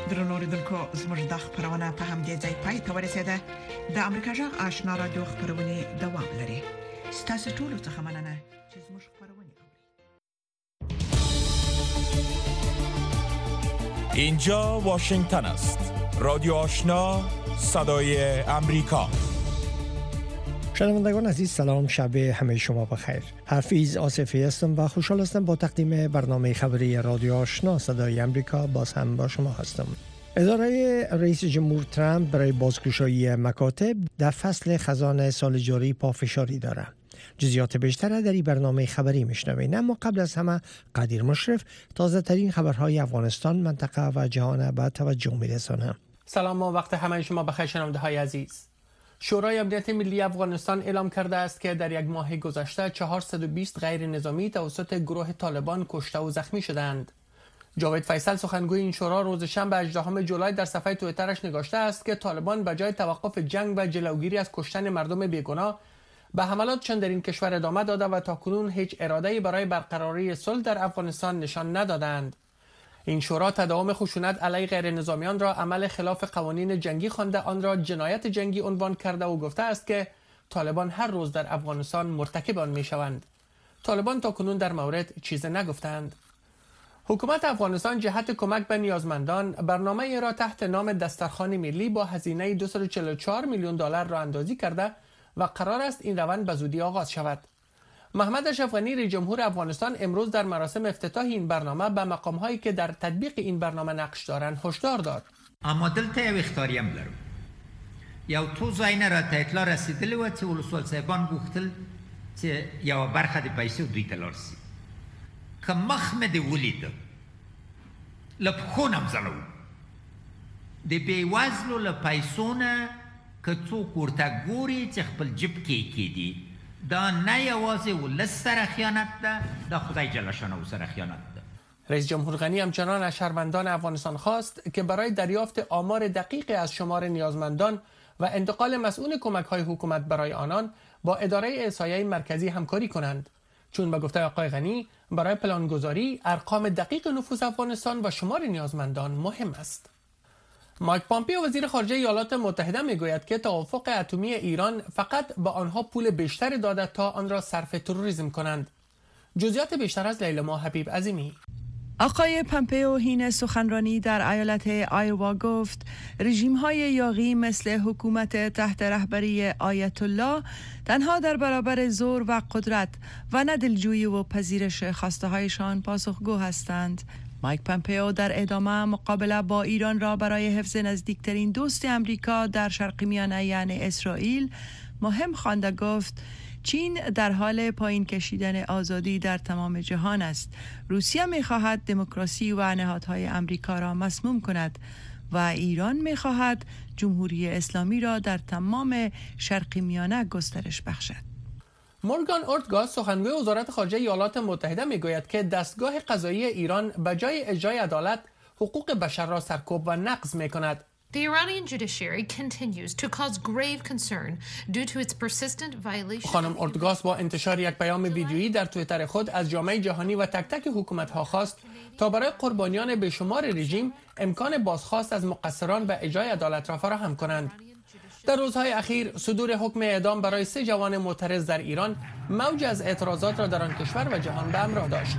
درنو اوریدونکو زموږ د خبرونه په همدې ځای پای ته ورسیده. د امریکا جغ آشنا رادیو خبرونه دوام لري. ستاسو ټول څه مننه چې زموږ خبرونه اوري. اینجا واشنگتن است. رادیو آشنا صدای امریکا. شنوندگان عزیز سلام، شب همه شما بخیر. حفیظ آصفی هستم و خوشحال هستم با تقدیم برنامه خبری رادیو آشنا صدای امریکا باز هم با شما هستم. اداره رئیس جمهور ترامپ برای بازگشایی مکاتب در فصل خزان سال جاری پافشاری داره. جزئیات بیشتر در این برنامه خبری میشنوید، اما قبل از همه قدیر مشرف تازه ترین خبرهای افغانستان، منطقه و جهان به توجه میرسانه. سلام و وقت همه شما بخیر شنونده های عزیز. شورای امنیت ملی افغانستان اعلام کرده است که در یک ماه گذشته 420 غیر نظامی توسط گروه طالبان کشته و زخمی شدند. جاوید فیصل سخنگوی این شورا روز شنبه 18 جولای در صفحه توییترش نگاشته است که طالبان به جای توقف جنگ و جلوگیری از کشتن مردم بیگناه به حملاتشان در این کشور ادامه داده و تاکنون هیچ اراده‌ای برای برقراری صلح در افغانستان نشان ندادند. این شورا تداوم خشونت علیه غیر نظامیان را عمل خلاف قوانین جنگی خوانده، آن را جنایت جنگی عنوان کرده و گفته است که طالبان هر روز در افغانستان مرتکب آن میشوند. طالبان تاکنون در مورد چیز نگفتند. حکومت افغانستان جهت کمک به نیازمندان برنامه را تحت نام دسترخوان ملی با هزینه 244 میلیون دلار را اندازی کرده و قرار است این روند به زودی آغاز شود. محمد اشرف غنی رئیس جمهور افغانستان امروز در مراسم افتتاح این برنامه به مقام‌هایی که در تطبیق این برنامه نقش دارند هشدار داد. اما دلته یو اختیاری هم لرو. یو تو ځایونه راته اطلاع رسیدلی و چې ولسوال صاحبان غوښتل چې یو برخه د پیسو دوی ته لاړ شي. که مخ مې دې ولیده له پښو نه م ځړو. د بېوزلو له پیسو نه که څوک ورته ګوري چې خپل جیب کې کېږدي، دا نه یوازې ولس سره خیانت ده، دا خدای جل شانه سره خیانت ده. رئیس جمهور غنی همچنان از شهروندان افغانستان خواست که برای دریافت آمار دقیق از شمار نیازمندان و انتقال مسئول کمک‌های حکومت برای آنان با اداره احصایه مرکزی همکاری کنند، چون به گفته آقای غنی برای پلانگذاری ارقام دقیق نفوس افغانستان و شمار نیازمندان مهم است. مایک پامپیو وزیر خارجه ایالات متحده میگوید که توافق اتمی ایران فقط به آنها پول بیشتر داده تا آن را صرف تروریسم کنند. جزئیات بیشتر از لیلا حبیب عظیمی. آقای پامپیو حین سخنرانی در ایالت آیوا گفت رژیم‌های یاغی مثل حکومت تحت رهبری آیت الله تنها در برابر زور و قدرت و نه دلجویی و پذیرش خواسته‌هایشان پاسخگو هستند. مایک پامپیو در ادامه مقابله با ایران را برای حفظ نزدیکترین دوست امریکا در شرق میانه یعنی اسرائیل مهم خوانده. گفت چین در حال پایین کشیدن آزادی در تمام جهان است. روسیه می‌خواهد دموکراسی و نهادهای امریکا را مسموم کند و ایران می‌خواهد جمهوری اسلامی را در تمام شرق میانه گسترش بخشد. مورگان اورتگاس سخنگوی وزارت خارجه ایالات متحده میگوید که دستگاه قضایی ایران به جای اجرای عدالت حقوق بشر را سرکوب و نقض می‌کند. The Iranian judiciary continues to cause grave concern due to its persistent violation. خانم اورتگاس با انتشار یک پیام ویدیویی در توییتر خود از جامعه جهانی و تک تک حکومت‌ها خواست تا برای قربانیان بیشمار رژیم امکان بازخواست از مقصران و اجرای عدالت را فراهم کنند. در روزهای اخیر صدور حکم اعدام برای 3 جوان معترض در ایران موج از اعتراضات را در آن کشور و جهان به همراه داشت.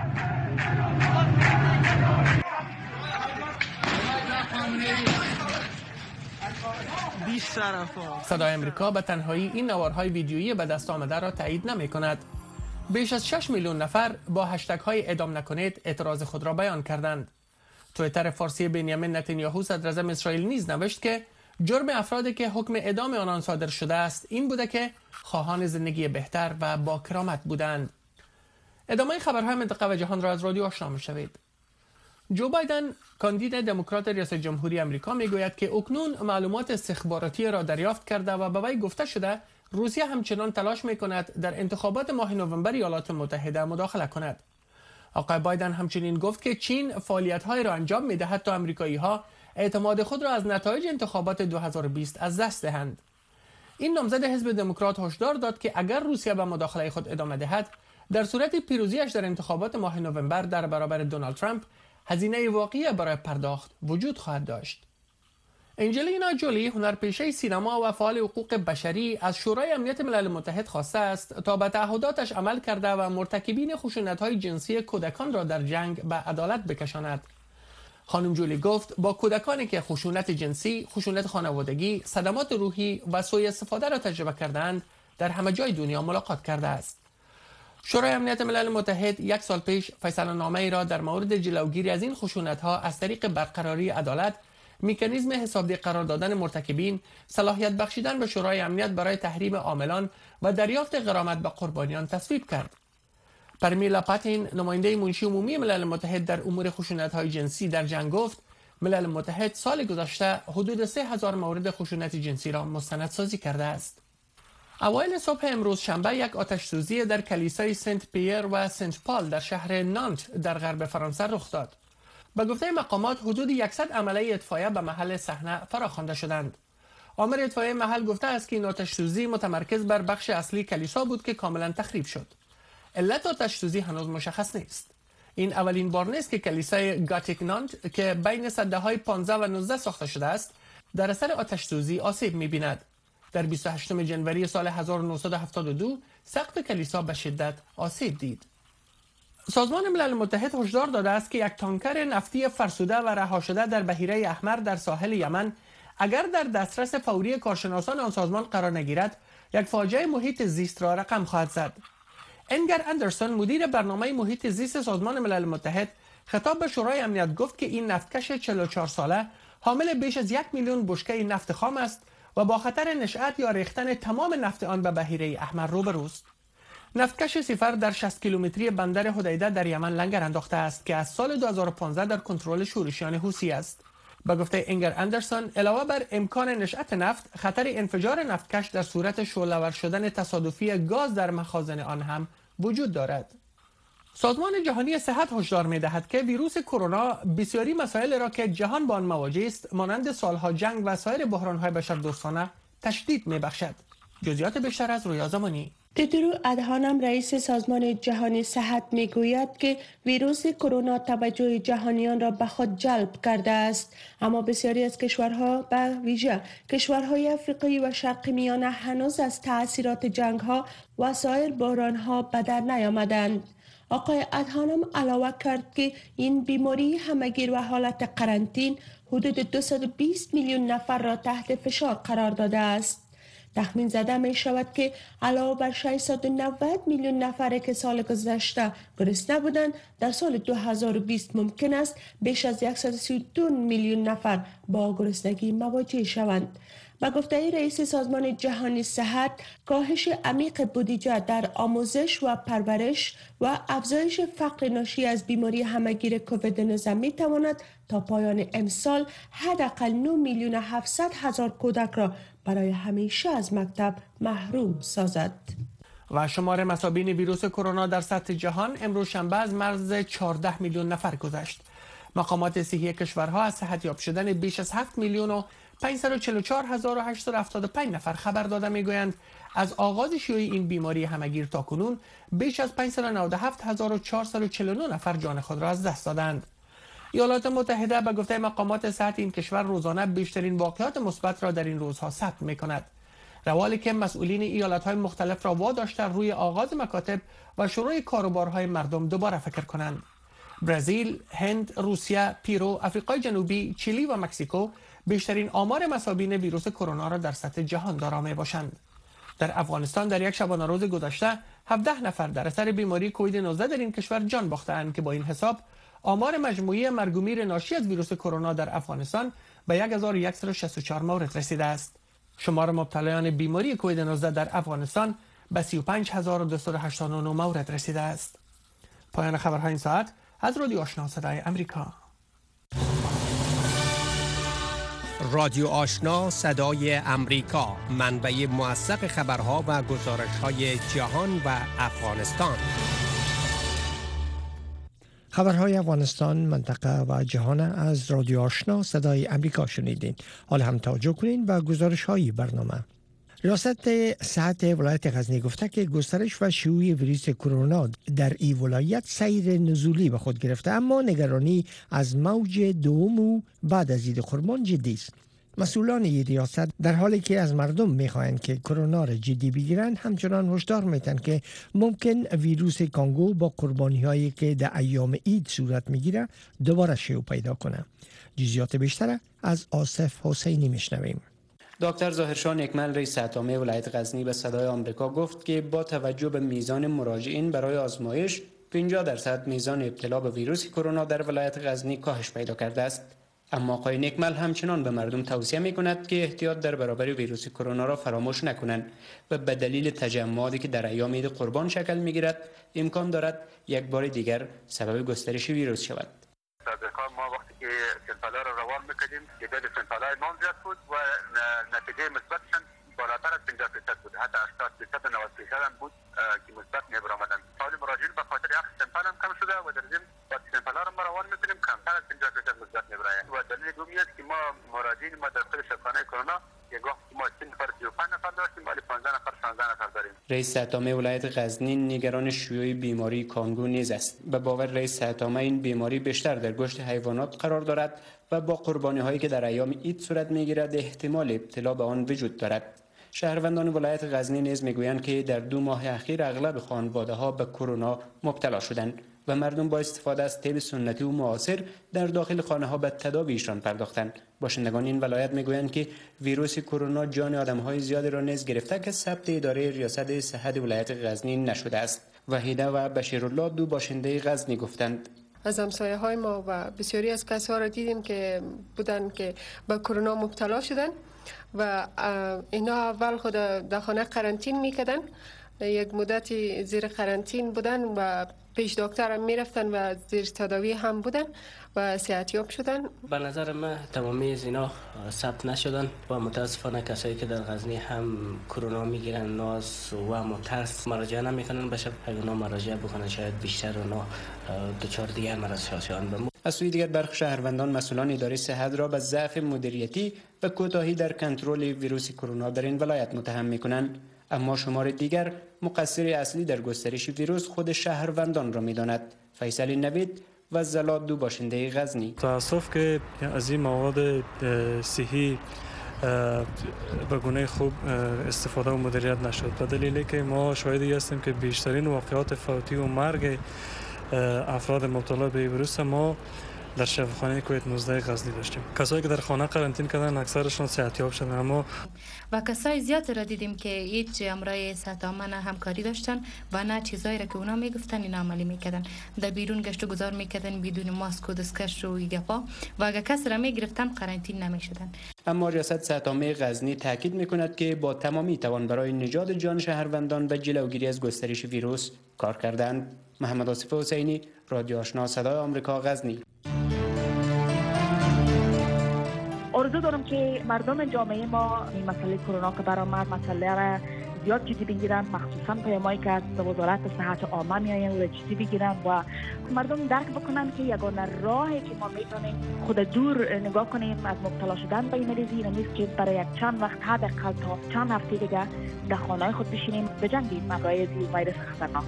صدای امریکا به تنهایی این نوارهای ویدیویی به دست آمده را تایید نمی کند. بیش از 6 میلیون نفر با هشتگ های اعدام نکنید اعتراض خود را بیان کردند. توییتر فارسی بنیامین نتانیاهو صدراعظم اسرائیل نیز نوشت که جرم افرادی که حکم اعدام آنان صادر شده است این بوده که خواهان زندگی بهتر و با کرامت بودند. ادامه خبرهای منطقه و جهان را از رادیو آشنا می‌شنوید. جو بایدن کاندید دموکرات ریاست جمهوری آمریکا میگوید که اکنون معلومات استخباراتی را دریافت کرده و به وی گفته شده روسیه همچنان تلاش میکند در انتخابات ماه نوامبر ایالات متحده مداخله کند. آقای بایدن همچنین گفت که چین فعالیت‌های را انجام می‌دهد تا آمریکایی‌ها اعتماد خود را از نتایج انتخابات 2020 از دست دهند. این نامزد حزب دموکرات هشدار داد که اگر روسیه به مداخله خود ادامه دهد، در صورت پیروزیش در انتخابات ماه نوامبر در برابر دونالد ترامپ، هزینه واقعی برای پرداخت وجود خواهد داشت. انجلینا جولی، هنرپیشه سینما و فعال حقوق بشری، از شورای امنیت ملل متحد خواسته است تا به تعهداتش عمل کرده و مرتکبین خشونت‌های جنسی کودکان را در جنگ به عدالت بکشاند. خانم جولی گفت با کودکانی که خشونت جنسی، خشونت خانوادگی، صدمات روحی و سوء استفاده را تجربه کردند در همه جای دنیا ملاقات کرده است. شورای امنیت ملل متحد 1 سال پیش فیصله نامه ای را در مورد جلوگیری از این خشونت‌ها از طریق برقراری عدالت، مکانیزم حسابدهی قرار دادن مرتکبین، صلاحیت بخشیدن به شورای امنیت برای تحریم عاملان و دریافت غرامت به قربانیان تصویب کرد. پرمیلا پاتین، نماینده منشی عمومی ملل متحد در امور خشونت‌های جنسی در جنگ گفت ملل متحد سال گذشته حدود 3000 مورد خشونت جنسی را مستندسازی کرده است. اوایل صبح امروز شنبه یک آتش‌سوزی در کلیسای سنت پیر و سنت پال در شهر نانت در غرب فرانسه رخ داد. به گفته مقامات حدود 100 عمله اطفائیه به محل صحنه فراخوانده شدند. آمر اطفائیه محل گفته است که این آتش‌سوزی متمرکز بر بخش اصلی کلیسا بود که کاملا تخریب شد. علت آتش‌سوزی هنوز مشخص نیست. این اولین بار نیست که کلیسای گاتیک نانت که بین سده‌های 15 و 19 ساخته شده است در اثر آتش‌سوزی آسیب می‌بیند. در 28 جنوری سال 1972 سقف کلیسا به شدت آسیب دید. سازمان ملل متحد هشدار داده است که یک تانکر نفتی فرسوده و رها شده در بحیره احمر در ساحل یمن اگر در دسترس فوری کارشناسان آن سازمان قرار نگیرد، یک فاجعه محیط زیست را رقم خواهد زد. انگر اندرسون، مدیر برنامه محیط زیست سازمان ملل متحد، خطاب به شورای امنیت گفت که این نفتکش 44 ساله حامل بیش از 1 میلیون بشکه نفت خام است و با خطر نشأت یا ریختن تمام نفت آن به بحیره احمر روبروست. نفتکش صفر در 60 کیلومتری بندر حدیده در یمن لنگر انداخته است که از سال 2015 در کنترل شورشیان حوثی است. با گفته انگر اندرسون، علاوه بر امکان نشأت نفت، خطر انفجار نفتکش در صورت شعله‌ور شدن تصادفی گاز در مخازن آن هم وجود دارد. سازمان جهانی صحت هشدار می‌دهد که ویروس کرونا بسیاری مسائل را که جهان با آن مواجه است، مانند سالها جنگ و سایر بحران‌های بشردوستانه تشدید می‌بخشد. جزئیات بیشتر از رویا زمانی. تدرو ادهانم رئیس سازمان جهانی صحت میگوید که ویروس کرونا توجه جهانیان را به خود جلب کرده است، اما بسیاری از کشورها به ویژه کشورهای افریقایی و شرق میانه هنوز از تأثیرات جنگ‌ها و سایر بحران‌ها به در نیامدند. آقای ادهانم علاوه کرد که این بیماری همگیر و حالت قرنطین حدود 220 میلیون نفر را تحت فشار قرار داده است. تخمین زده می شود که علاوه بر 690 میلیون نفره که سال گذشته گرسنه بودند، در سال 2020 ممکن است بیش از 132 میلیون نفر با گرسنگی مواجه شوند. با گفته رئیس سازمان جهانی صحت، کاهش عمیق بودجه در آموزش و پرورش و افزایش فقر ناشی از بیماری همگیر کووید 19 می تواند تا پایان امسال حداقل 9 میلیون 700 هزار کودک را برای همیشه از مکتب محروم سازد. و شمار مصابین ویروس کرونا در سطح جهان امروز شنبه از مرز 14 میلیون نفر گذشت. مقامات صحی کشورها از صحتیاب شدن بیش از 7 میلیون و 544,875 نفر خبر داده میگویند از آغاز شیوع این بیماری همگیر تا کنون بیش از 597,449 نفر جان خود را از دست دادند. ایالات متحده به گفته مقامات صحت این کشور روزانه بیشترین واقعات مثبت را در این روزها ثبت می‌کند. روالی که مسئولین ایالت‌های مختلف را واداشته روی آغاز مکاتب و شروع کاروبارهای مردم دوباره فکر کنند. برزیل، هند، روسیه، پیرو، آفریقای جنوبی، چیلی و مکزیکو بیشترین آمار مصابین ویروس کرونا را در سطح جهان دارا میباشند. در افغانستان در یک شبانه روز گذشته 17 نفر در اثر بیماری کووید 19 در این کشور جان باختند که با این حساب آمار مجموعی مرگ و میر ناشی از ویروس کرونا در افغانستان به 1164 مورد رسیده است. شمار مبتلایان بیماری کووید 19 در افغانستان به 35289 مورد رسیده است. پایان خبرهای این ساعت از رادیو آشنا صدای امریکا. رادیو آشنا صدای امریکا، منبع موثق خبرها و گزارش‌های جهان و افغانستان. خبرهای افغانستان، منطقه و جهان از رادیو آشنا صدای امریکا شنیدین. حالا هم توجه کنین و گزارش‌های برنامه. ریاست صحت ولایت غزنی گفته که گسترش و شیوع ویروس کرونا در این ولایت سیر نزولی به خود گرفته، اما نگرانی از موج دوم و بعد از عید قربان جدی است. مسئولان این ریاست در حالی که از مردم میخواهند که کرونا را جدی بگیرند، همچنان هشدار میدن که ممکن ویروس کانگو با قربانی هایی که در ایام عید صورت میگیره دوباره شیوع پیدا کنه. جزئیات بیشتر از آصف حسینی میشنویم. دکتر ظاهرشاه نکمل رئیس صحت عامه ولایت غزنی به صدای آمریکا گفت که با توجه به میزان مراجعین برای آزمایش 50% میزان ابتلا به ویروس کرونا در ولایت غزنی کاهش پیدا کرده است. اما آقای نکمل همچنان به مردم توصیه می‌کند که احتیاط در برابر ویروس کرونا را فراموش نکنند و به دلیل تجمعاتی که در ایام عید قربان شکل می‌گیرد امکان دارد یک بار دیگر سبب گسترش ویروس شود. ما وقتی که سنتالا را روان می‌کردیم تعداد سنتالای نام زیاد بود و نتیجه مثبتشان بالاتر از 50% بود، حتی 80% و 90% هم بود که مثبت می‌برآمدن. حال مراجعین به خاطر اخذ سنتال هم کم شده و در ضمن وقتی سنتالا را روان می‌کنیم کمتر از 50% مثبت می‌برآید و دلیل دومی است که ما مراجعین ما در خود شفاخانه کرونا یک وقت ما 30 نفر 35 نفر داشتیم ولی 15 نفر 16 نفر داریم. رئیس صحت عامه ولایت غزنی نگران شیوع بیماری کانگو نیز است. به باور رئیس صحت عامه این بیماری بیشتر در گوشت حیوانات قرار دارد و با قربانی‌هایی که در ایام عید صورت می‌گیرد احتمال ابتلا به آن وجود دارد. شهروندان ولایت غزنی نیز میگویند که در 2 ماه اخیر اغلب خانواده‌ها به کرونا مبتلا شدند و مردم با استفاده از طب سنتی و معاصر در داخل خانه‌ها به تداویشان پرداختند. باشندگان این ولایت میگویند که ویروس کرونا جان آدم‌های زیادی را نیز گرفته که ثبت اداره ریاست صحت ولایت غزنی نشده است. وحیده و بشیرالله 2 باشنده غزنی گفتند. از همسایه‌های ما و بسیاری از کسا را دیدیم که بودن که به کرونا مبتلا شدن و اینا اول خود در خانه قرنطین میکردن، یک مدتی زیر قرنطین بودن و پیش دکتر هم میرفتن و زیر تداوی هم بودن و صحتیاب شدن. به نظر من تمامی از اینا ثبت نشدن و متاسفانه کسایی که در غزنی هم کرونا میگیرن ناز و مترس مراجعه نمیکنن، بشه اگه اونا مراجعه بکنن شاید بیشتر اونا دچار دیگر مرض شاشان. از سوی دیگر برخی شهروندان مسئولان اداره صحت را به ضعف مدیریتی و کوتاهی در کنترل ویروس کرونا در این ولایت متهم میکنند، اما شمار دیگر مقصر اصلی در گسترش ویروس خود شهروندان را میداند. فیصل نوید و زلات 2 باشنده غزنی. تاسف که از این مواد صحی به گونه خوب استفاده و مدیریت نشد، به دلیلی که ما شاهدی هستیم که بیشترین واقعات فوتی و مرگ افراد مبتلا به ویروس ما در شفاخانه کویت 19 غزنی داشتیم. کسایی که در خانه قرنطین کردن اکثرشون صحتیاب شدن، اما و کسای زیاد را دیدیم که هیچ امرای صحت عامه نه همکاری داشتن و نه چیزایی را که اونا میگفتن اینا عملی میکردن. در بیرون گشت و گذار میکردن بدون ماسک و دستکش و گپا و اگه کس را میگرفتن قرنطین نمیشدن. اما ریاست صحت عامه غزنی تاکید میکند که با تمامی توان برای نجات جان شهروندان و جلوگیری از گسترش ویروس کار کردند. محمد آصف حسینی، رادیو آشنا صدای آمریکا، غزنی. آرزو دارم که مردم جامعه ما این مسئله کرونا که برآمد مسئله را زیاد جدی بگیرن، مخصوصا پیامایی که از وزارت صحت عامه میآیند را جدی بگیرن و مردم درک بکنن که یگانه راهی که ما میتونیم خود دور نگاه کنیم از مبتلا شدن به این مریضی نیست که برای یک چند وقت حداقل تا چند هفته دیگه در خانه‌های خود بشینیم بجنگیم با ویروس خطرناک.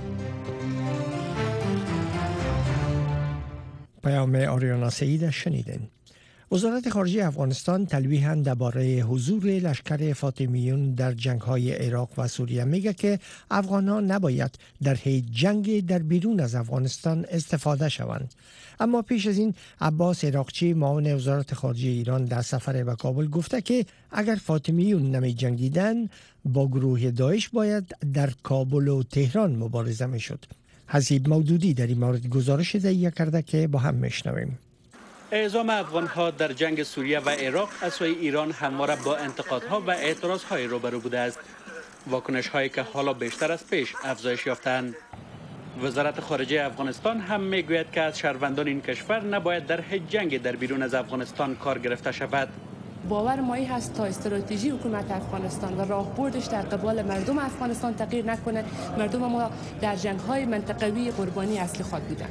پیام آریانا سعید شنیدین. وزارت خارجه افغانستان تلویحاً درباره حضور لشکر فاطمیون در جنگ‌های عراق و سوریه میگه که افغانان نباید در هیچ جنگ در بیرون از افغانستان استفاده شوند. اما پیش از این عباس عراقچی معاون وزارت خارجه ایران در سفر به کابل گفته که اگر فاطمیون نمی جنگیدن با گروه داعش باید در کابل و تهران مبارزه میشد. حسیب مودودی در این مورد گزارش تهیه کرده که با هم میشنویم. اعزام افغان‌ها در جنگ سوریه و عراق از سوی ایران همواره با انتقادها و اعتراض‌های روبرو بوده است. واکنش‌هایی که حالا بیشتر از پیش افزایش یافتند. وزارت خارجه افغانستان هم میگوید که از شهروندان این کشور نباید در هیچ جنگ در بیرون از افغانستان کار گرفته شود. باور مایی هست تا استراتژی حکومت افغانستان و راهبردش در قبال مردم افغانستان تغییر نکنه، مردم ما در جنگ‌های منطقوی قربانی اصلی خود بودند.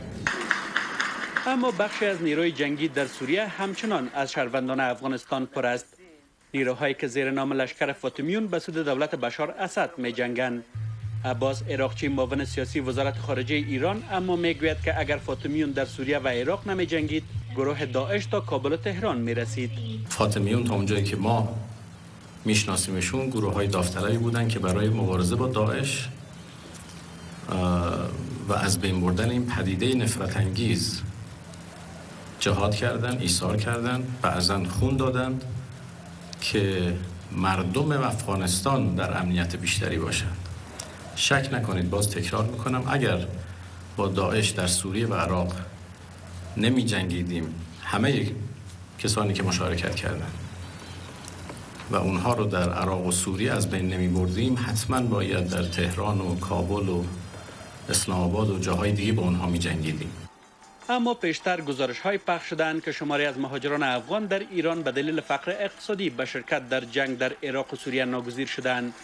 اما بخشی از نیروی جنگی در سوریه همچنان از شهروندان افغانستان پر است. نیروهایی که زیر نام لشکر فاطمیون به سود دولت بشار اسد می جنگند. عباس عراقچی معاون سیاسی وزارت خارجه ایران اما میگوید که اگر فاطمیون در سوریه و عراق نمی جنگید، گروه داعش تا کابل و تهران می رسید. فاطمیون تا اونجایی که ما میشناسیمشون گروه های داوطلبی بودن که برای مبارزه با داعش و از بین بردن این پدیده نفرت انگیز جهاد کردن، ایثار کردن، بعضن خون دادند که مردم افغانستان در امنیت بیشتری باشند. شک نکنید، باز تکرار میکنم، اگر با داعش در سوریه و عراق نمی جنگیدیم، همه کسانی که مشارکت کردن و اونها رو در عراق و سوریه از بین نمی بردیم، حتما باید در تهران و کابل و اسلام آباد و جاهای دیگه با اونها می جنگیدیم. اما پیشتر گزارش‌های پخش شدند که شماری از مهاجران افغان در ایران به دلیل فقر اقتصادی به شرکت در جنگ در عراق و سوریه ناگزیر شدند.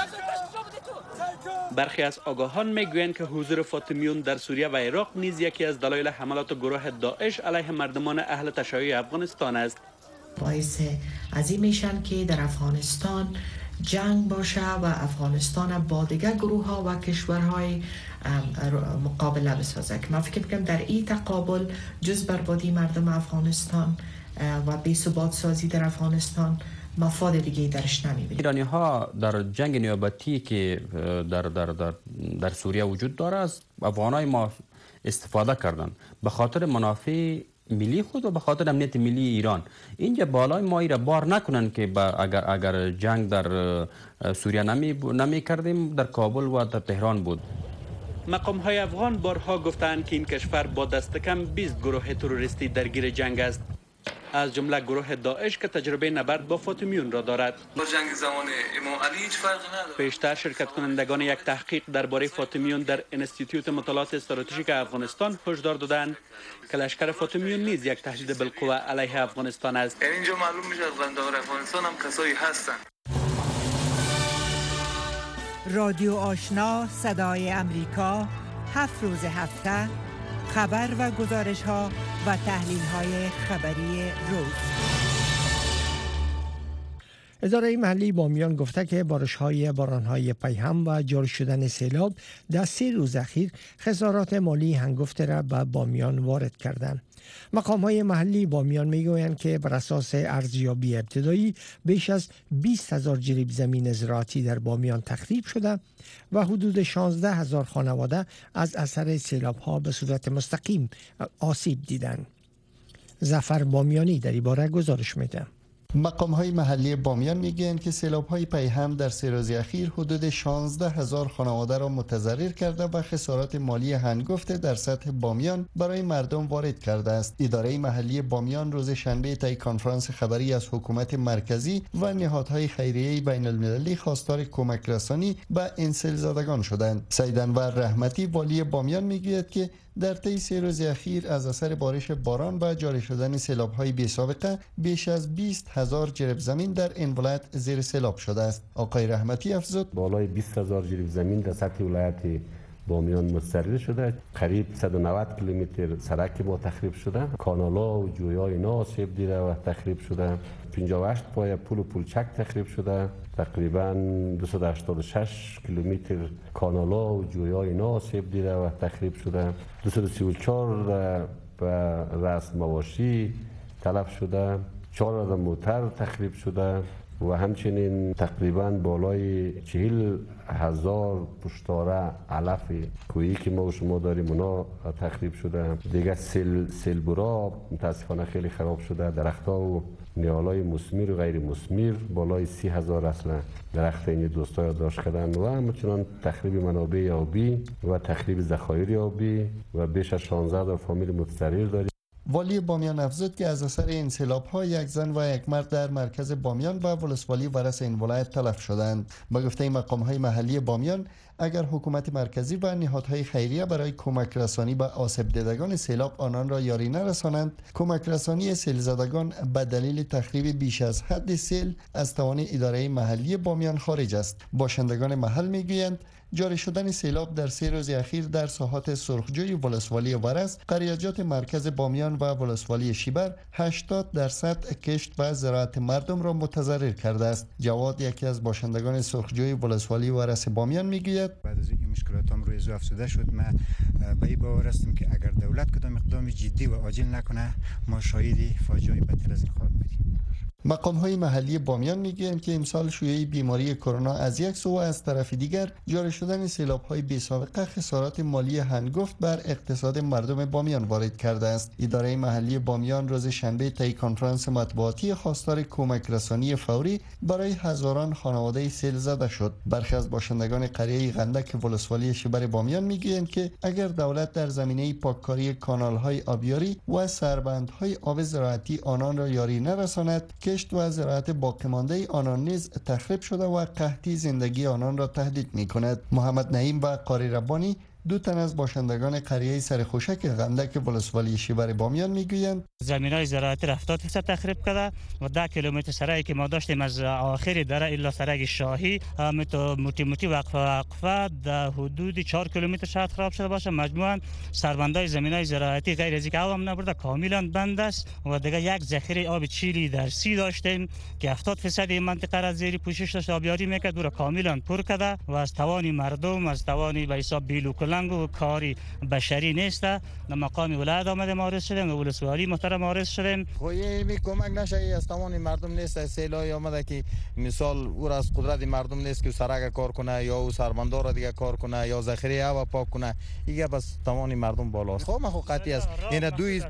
برخی از آگاهان میگویند که حضور فاطمیون در سوریه و عراق نیز یکی از دلایل حملات گروه داعش علیه مردمان اهل تشیع افغانستان است. باعث از این میشن که در افغانستان جنگ باشه و افغانستان با دیگر گروه ها و کشورهای مقابله بسازه، که من فکر میکنم در این تقابل جز بربادی مردم افغانستان و بی ثبات سازی در افغانستان مفاد دیگه درش نمیبینیم. ایرانی ها در جنگ نیابتی که در سوریه وجود داره از افغانای ما استفاده کردن به خاطر منافع ملی خود و به خاطر امنیت ملی ایران. اینجا بالای ما را بار نکنن که اگر جنگ در سوریه نمی کردیم در کابل و در تهران بود. مقام های افغان بارها گفتند که این کشور با دست کم 20 گروه تروریستی درگیر جنگ است، از جمله گروه داعش که تجربه نبرد با فاطمیون را دارد. با جنگ زمان امام علی هیچ فرقی نداره. پیشتر شرکت کنندگان یک تحقیق درباره فاطمیون در انستیتوت مطالعات استراتژیک افغانستان هشدار دادند که لشکر فاطمیون نیز یک تهدید بالقوه علیه افغانستان است. یعنی اینجا معلوم میشه از قندهار افغانستان هم کسایی هستند. رادیو آشنا صدای امریکا 7 روز هفته خبر و گزارش ها و تحلیل های خبری روز. اداره محلی بامیان گفته که باران‌های پیهم و جاری شدن سیلاب در 3 روز اخیر خسارات مالی هنگفته را به بامیان وارد کردند. مقام‌های محلی بامیان میگویند که بر اساس ارزیابی ابتدایی بیش از 20,000 جریب زمین زراعتی در بامیان تخریب شده و حدود 16,000 خانواده از اثر سیلاب‌ها به صورت مستقیم آسیب دیدند. ظفر بامیانی در این باره گزارش میده. مقام‌های محلی بامیان میگویند که سیلاب‌های پیهم در 3 روز اخیر حدود 16,000 خانواده را متضرر کرده و خسارات مالی هنگفته در سطح بامیان برای مردم وارد کرده است. اداره محلی بامیان روز شنبه طی کنفرانس خبری از حکومت مرکزی و نهادهای خیریه بین المللی خواستار کمک رسانی به انسیل‌زدگان شدند. سید انور رحمتی والی بامیان میگوید که در طی 3 روز اخیر از اثر بارش باران و جاری شدن سیلاب‌های بی‌سابقه بیش از 20,000 جریب زمین در این ولایت زیر سیلاب شده است. آقای رحمتی افزود بالای 20,000 جریب زمین در سطح ولایت بامیان متضرر شده، قریب 190 کیلومتر سرک ما تخریب شده، کانال‌ها و جوی‌های اینا آسیب دیده و تخریب شده، 58 پای پل و پلچک تخریب شده، تقریبا 286 کیلومتر کانال‌ها و جوی‌های اینا آسیب دیده و تخریب شده، 234 رأس مواشی تلف شده، 4 موتر تخریب شده و همچنین تقریبا بالای 40,000 پشتاره علف کویی که ما و شما داریم اونا تخریب شده. دیگه سیلبورا متاسفانه خیلی خراب شده، درختها و نیالای مثمر و غیر مثمر بالای 30,000 اصلا درخت این دوستا یادداشت کردن و همچنان تخریب منابع آبی و تخریب ذخایر آبی و بیش از 16,000 فامیل متضرر داریم. والی بامیان افزود که از اثر این سیلاب‌ها یک زن و یک مرد در مرکز بامیان و ولسوالی ورس این ولایت تلف شدند. با گفته مقام‌های محلی بامیان اگر حکومت مرکزی و نهادهای خیریه برای کمک رسانی به آسیب دیدگان سیلاب آنان را یاری نرسانند، کمک رسانی سیل زدگان به دلیل تخریب بیش از حد سیل از توان اداره محلی بامیان خارج است. باشندگان محل میگویند جاری شدن سیلاب در 3 روز اخیر در ساحات سرخجوی ولسوالی ورس، قریاجات مرکز بامیان و ولسوالی شیبر 80% کشت و زراعت مردم را متضرر کرده است. جواد، یکی از باشندگان سرخجوی ولسوالی ورس بامیان، میگوید بعد از این مشکلات هم روی افزوده شد. ما به این باور هستیم که اگر دولت کدام اقدام جدی و عاجل نکنه، ما شاهد فاجعه بدتر از این خواهد بودیم. مقام‌های محلی بامیان میگویند که امسال شیوع بیماری کرونا از یک سو و از طرف دیگر جاری شدن سیلاب‌های بی‌سابقه خسارات مالی هنگفت بر اقتصاد مردم بامیان وارد کرده است. اداره محلی بامیان روز شنبه طی کنفرانس مطبوعاتی خواستار کمک رسانی فوری برای هزاران خانواده سیل زده شد. برخی از باشندگان قریه غندک ولسوالی شیبر بامیان میگویند که اگر دولت در زمینه پاککاری کانال‌های آبیاری و سربندهای آب زراعتی آنان را یاری نرساند، کشت و زراعت باقی مانده آنان نیز تخریب شده و قحطی زندگی آنان را تهدید می کند. محمد نعیم و قاری ربانی، 2 تن از باشندگان قریه سرخوشک غندک ولسوالی شیبر بامیان میگویند زمینای زراعتی 70% تخریب کرده و 10 کیلومتر سرایی که ما داشتیم از آخر دره الا سرای شاهی موتی وقفه در حدود 4 کیلومتر شاید خراب شده باشه. مجموعاً سربندای زمینای زراعتی غیر از اینکه آب نبرده کاملا بند است و دیگه یک ذخیره آب 40 داشتیم که 70% این منطقه را زیر پوشش داشت آبیاری میکرد و را کاملا پر کرده و از توان مردم، از توان به حساب بیلوکلنگ و کاری بشری نیست. در مقام ولایت آمده معرض شدیم و ولسوالی محترم معرض شدیم. می کمک نشه از توان مردم نیست. سیلای آمده که مثال او از قدرت مردم نیست که سرک کار کنه یا او سربندار را دیگه کار کنه یا ذخیره آب پاک کنه. دیگه بس توان مردم بالاست. خب ما قطعی است. این دوی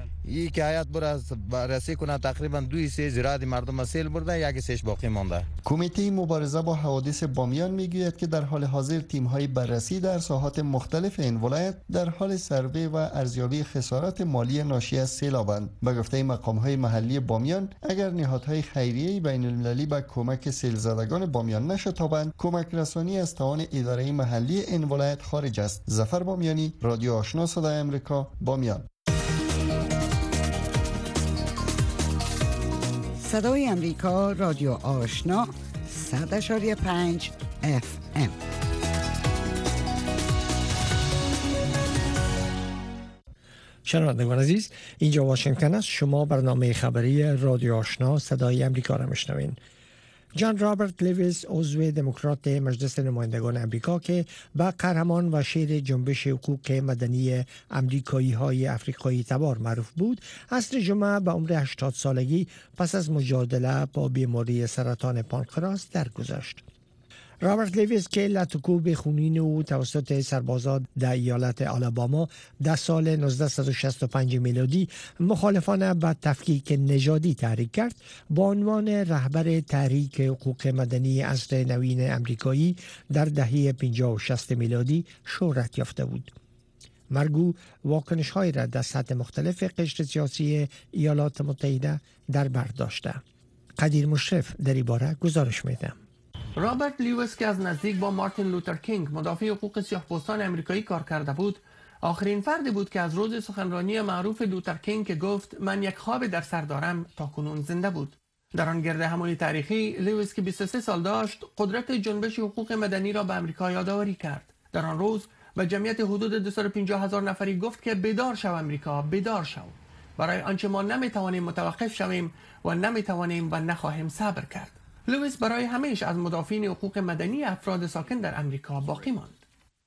ای که حیات بر بررسی کنه تقریبا 2/3 زراعت مردم سیل برده، 1/3 باقی مانده. کمیته مبارزه با حوادث بامیان میگوید که در حال حاضر تیم‌های بررسی در ساحات مختلف این ولایت در حال سروی و ارزیابی خسارات مالی ناشی از سیلابند. به گفته مقام‌های محلی بامیان، اگر نهادهای خیریه بین‌المللی به کمک سیل زدگان بامیان نشتابند، کمک رسانی از توان اداره محلی این ولایت خارج است. ظفر بامیانی، رادیو آشنا صدای آمریکا، بامیان. صدای آمریکا، رادیو آشنا 100.5 FM. شنوندگان عزیز، اینجا واشنگتن است. شما برنامه خبری رادیو آشنا صدای آمریکا را میشنوین. جان رابرت لیویس، عضو دموکرات مجلس نمایندگان آمریکا که به قهرمان و شیر جنبش حقوق مدنی آمریکایی‌های افریقایی تبار معروف بود، عصر جمعه به عمر 80 سالگی پس از مجادله با بیماری سرطان پانکراس درگذشت. رابرت لیویس که لطکوب خونین او توسط سربازان در ایالت آلاباما در سال 1965 میلادی مخالفانه به تفکیک نژادی تحریک کرد، با عنوان رهبر تحریک حقوق مدنی عصر نوین امریکایی در دهه 50 و 60 میلادی شهرت یافته بود. مرگو واکنش‌هایی را در سطح مختلف قشر سیاسی ایالات متحده در بر داشته. قدیر مشرف در این باره گزارش می‌دهد. رابرت لیویس که از نزدیک با مارتین لوتر کینگ مدافع حقوق سیاه‌پوستان آمریکایی کار کرده بود، آخرین فردی بود که از روز سخنرانی معروف لوتر کینگ که گفت من یک خواب در سر دارم تاکنون زنده بود. در آن گرد همایی تاریخی، لیویس که 23 سال داشت، قدرت جنبش حقوق مدنی را به آمریکا یادآوری کرد. در آن روز به جمعیت حدود 250,000 نفری گفت که بیدار شو آمریکا، بیدار شو. برای آنچه ما نمیتوانیم متوقف شویم و نمیتوانیم و نخواهیم صبر کرد. لوئیس برای همیشه از مدافعین حقوق مدنی افراد ساکن در امریکا باقی ماند.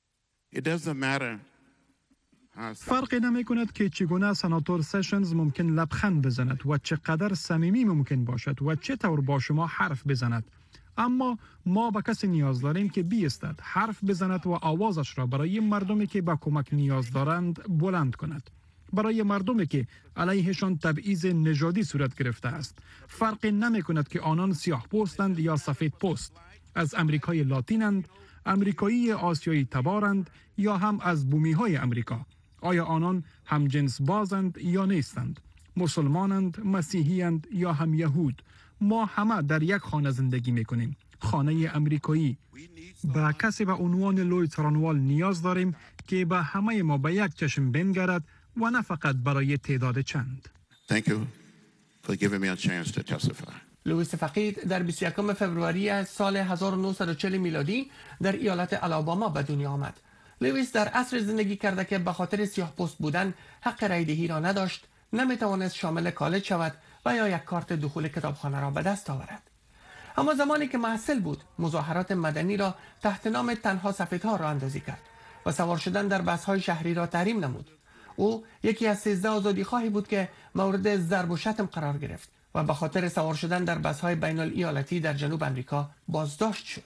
فرقی نمی کند که چگونه سناتور سشنز ممکن لبخند بزند و چقدر صمیمی ممکن باشد و چطور با شما حرف بزند، اما ما به کسی نیاز داریم که بیستد، حرف بزند و آوازش را برای مردمی که به کمک نیاز دارند بلند کند، برای مردمی که علیهشان تبعیض نژادی صورت گرفته است. فرقی نمی کند که آنان سیاه پوستند یا سفید پوست، از امریکای لاتینند، امریکایی آسیایی تبارند یا هم از بومی های امریکا. آیا آنان هم جنس بازند یا نیستند؟ مسلمانند، مسیحیند یا هم یهود؟ ما همه در یک خانه زندگی می کنیم. خانه امریکایی. به کسی به عنوان لوی ترانوال نیاز داریم که به همه ما به یک چشم بنگرد و نه فقط برای تعداد چند. Thank you for giving me a chance to testify. لوئیس فقید در 21 فوریه سال 1940 میلادی در ایالت آلاباما به دنیا آمد. لوئیس در عصر زندگی کرده که به خاطر سیاه‌پوست بودن حق رای دهی را نداشت، نمیتوانست شامل کالج شود و یا یک کارت دخول کتابخانه را به دست آورد. اما زمانی که محصل بود، مظاهرات مدنی را تحت نام تنها سفیدها راه اندازی کرد و سوار شدن در بس‌های شهری را تحریم نمود. او یکی از 13 آزادیخواهی بود که مورد ضرب و شتم قرار گرفت و به خاطر سوار شدن در بس‌های بین‌الایالتی در جنوب آمریکا بازداشت شد.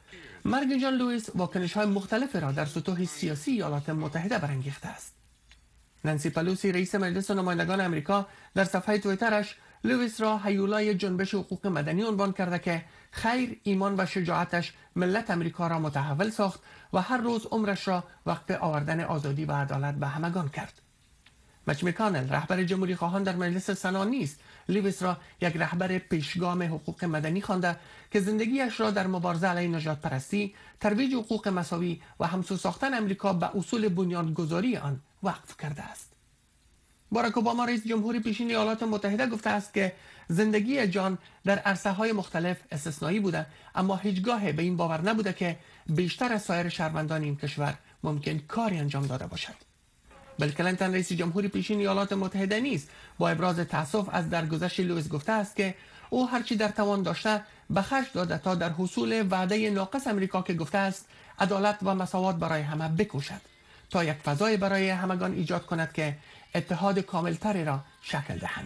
مرگ جان لوئیس واکنش‌های مختلفی را در سطوح سیاسی ایالات متحده برانگیخته است. نانسی پلوسی رئیس مجلس نمایندگان آمریکا در صفحه توییترش لوئیس را هیولای جنبش حقوق مدنی عنوان کرده که خیر، ایمان و شجاعتش ملت آمریکا را متحول ساخت و هر روز عمرش را وقف آوردن آزادی و عدالت به همگان کرد. مچ مکانل رهبر جمهوری خواهان در مجلس سنا نیز لوئیس را یک رهبر پیشگام حقوق مدنی خوانده که زندگیش را در مبارزه علیه نژاد پرستی، ترویج حقوق مساوی و همسو ساختن آمریکا به اصول بنیانگذاری آن وقف کرده است. باراک اوباما رئیس جمهوری پیشین ایالات متحده گفته است که زندگی جان در عرصه‌های مختلف استثنایی بوده، اما هیچگاه به این باور نبوده که بیشتر از سایر شهروندان این کشور ممکن کاری انجام داده باشد. بیل کلینتون رئیس جمهوری پیشین ایالات متحده نیز با ابراز تأسف از درگذشت لوئیس گفته است که او هرچی در توان داشته به خرج داده تا در حصول وعده ناقص آمریکا که گفته است عدالت و مساوات برای همه بکوشد تا یک فضای برای همگان ایجاد کند که اتحاد کاملتری را شکل دهند.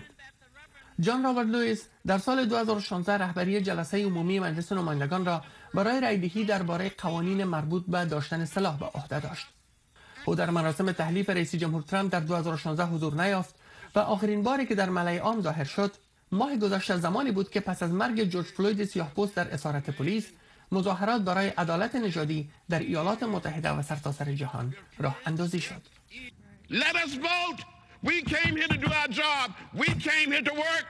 جان رابرت لوئیس در سال 2016 رهبری جلسه عمومی مجلس نمایندگان را برای رایدهی درباره قوانین مربوط به داشتن سلاح به عهده داشت. او در مراسم تحلیف رئیس جمهور ترامپ در 2016 حضور نیافت و آخرین باری که در ملأ عام ظاهر شد ماه گذشته زمانی بود که پس از مرگ جورج فلوید سیاه‌پوست در اسارت پلیس، مظاهرات برای عدالت نژادی در ایالات متحده و سرتاسر جهان راه اندازی شد. Let us vote. We came here to do our job. We came here to work.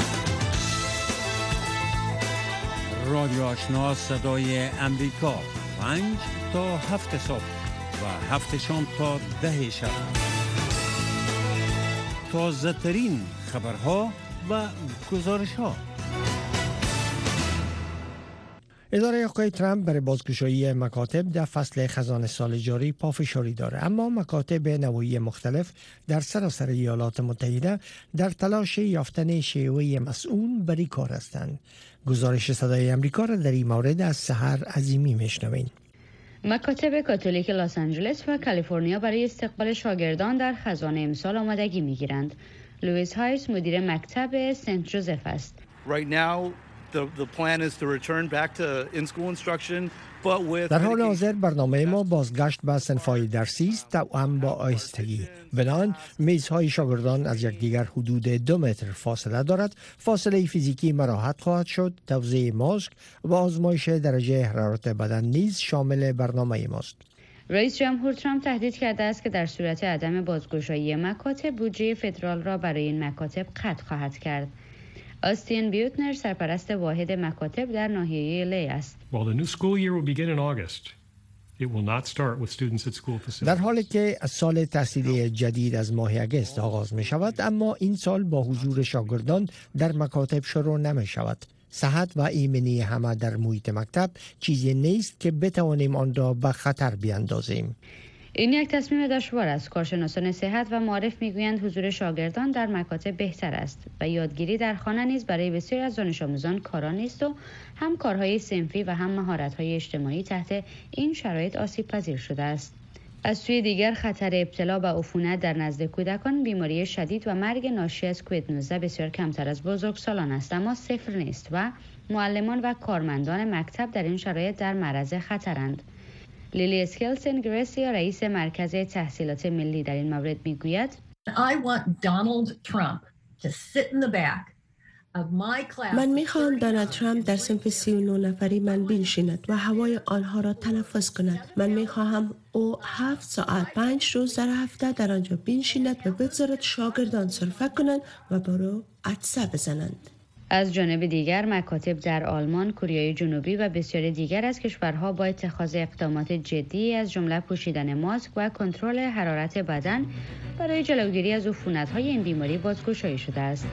رادیو آشنا صدای امریکا 5 تا 7 صبح و 7 شام تا 10 شب. تازه ترین خبرها و گزارش ها. اداره آقای ترامپ برای بازگشایی مکاتب در فصل خزانه سال جاری پافشاری دارد، اما مکاتب نوعی مختلف در سراسر ایالات متحده در تلاش یافتن شیوه مسئول برای کار هستند. گزارش صدای امریکا را در این مورد از سحر عظیمی میشنوین. مکاتب کاتولیک لس آنجلس و کالیفرنیا برای استقبال شاگردان در خزانه امسال آمادگی میگیرند. لوئیس هایرس مدیر مکتب سنت جوزف است. Right now the plan is to return back to in-school instruction but with در حال حاضر برنامه ما بازگشت به صنف‌های درسی است، توأم با آهستگی. بنابراین میزهای شاگردان از یکدیگر حدود 2 متر فاصله دارد، فاصله فیزیکی مراحت خواهد شد، توزیع ماسک و آزمایش درجه حرارت بدن نیز شامل برنامه ماست. رئیس جمهور ترامپ تهدید کرده است که در صورت عدم بازگشایی مکاتب بودجه فدرال را برای این مکاتب قطع خواهد کرد. آستین بیوتنر سرپرست واحد مکاتب در ناحیه لی است. در حالی که سال تحصیلی جدید از ماه اگست آغاز می شود، اما این سال با حضور شاگردان در مکاتب شروع نمی شود. صحت و ایمنی همه در محیط مکتب چیزی نیست که بتوانیم آن را به خطر بیاندازیم. این یک تصمیم دشوار است. کارشناسان صحت و معارف میگویند حضور شاگردان در مکاتب بهتر است و یادگیری در خانه نیز برای بسیاری از دانش آموزان کارا نیست و هم کارهای صنفی و هم مهارت‌های اجتماعی تحت این شرایط آسیب پذیر شده است. از سوی دیگر خطر ابتلا به عفونت در نزد کودکان، بیماری شدید و مرگ ناشی از کووید 19 بسیار کمتر از بزرگسالان است، اما صفر نیست و معلمان و کارمندان مکتب در این شرایط در معرض خطرند. لیلی اسکلسن گریسیا رئیس مرکز تحصیلات ملی در این مورد میگوید من میخواهم دونالد ترامپ در صنف 39 نفری من بنشیند و هوای آنها را تنفس کند. من میخواهم او 7 ساعت 5 روز در هفته در آنجا بنشیند و بگذارد شاگردان سرفه کنند و برو عطسه بزنند. از جانب دیگر مکاتب در آلمان، کره جنوبی و بسیاری دیگر از کشورها با اتخاذ اقدامات جدی از جمله پوشیدن ماسک و کنترل حرارت بدن برای جلوگیری از عفونت‌های این بیماری بازگشایی شده است.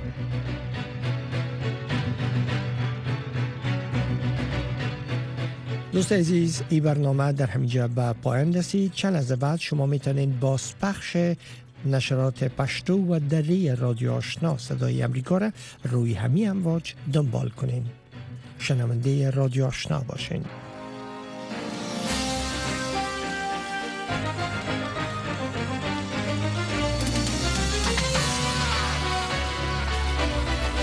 دوست عزیز، این برنامه در همینجا به پایان رسید. چند لحظه بعد شما میتونید بازپخش نشرات پشتو و دری رادیو آشنا صدای امریکا را روی همین امواج دنبال کنین. شنونده رادیو آشنا باشین.